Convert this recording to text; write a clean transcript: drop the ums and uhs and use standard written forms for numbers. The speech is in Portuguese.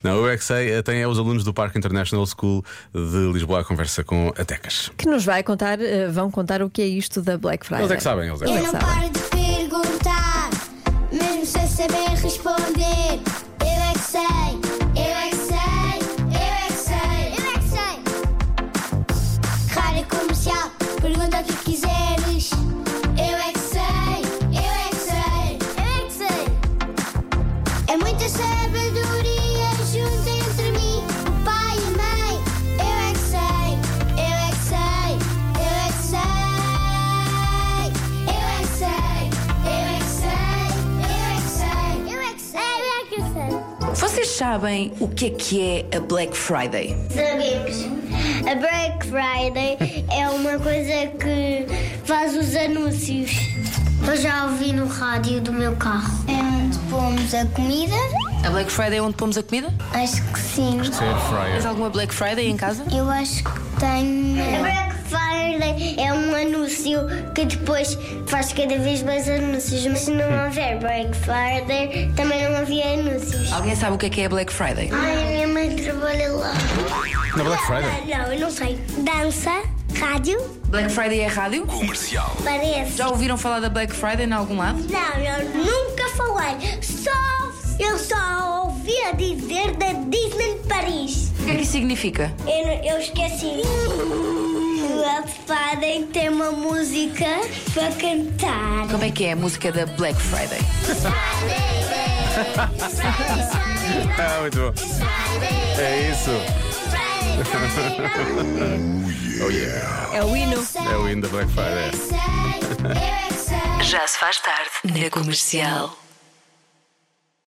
Não, eu é que sei, tem os alunos do Parque International School de Lisboa a conversa com a Tecas. Que nos vão contar o que é isto da Black Friday. Eles é que sabem, eles é que Eu sabem. não paro de perguntar, mesmo sem saber responder. Eu é que sei, eu é que sei, eu é que sei, eu é que sei. Rádio Comercial, pergunta o que quiseres. Eu é que sei, eu é que sei, eu é que sei. É muita sabedoria junto entre mim, o pai e a mãe. Eu é que sei, eu é que sei, eu é que sei. Eu é que sei, eu é que sei, eu é que sei, eu é que sei, eu é que sei. Vocês sabem o que é a Black Friday? Sabemos. A Black Friday é uma coisa que faz os anúncios. Eu já ouvi no rádio do meu carro. É onde pomos a comida? A Black Friday é onde pomos a comida? Acho que sim. Ser fryer. Tens alguma Black Friday em casa? Eu acho que tenho. A Black Friday é um anúncio que depois faz cada vez mais anúncios. Mas se não houver Black Friday, também não havia anúncios. Alguém sabe o que é a Black Friday? Ai, a minha mãe trabalha lá. Na Black Friday? Não, eu não sei. Dança, rádio, Black Friday é rádio? parece. Já ouviram falar da Black Friday em algum lado? Não, eu nunca falei. Eu só ouvia dizer da Disney Paris. O que é que isso significa? Eu esqueci. A Friday tem uma música para cantar. Como é que é a música da Black Friday? Ah, muito bom. É isso. Oh yeah. É o hino. É o hino da Black Friday. Eu é que sei. Já se faz tarde na Comercial.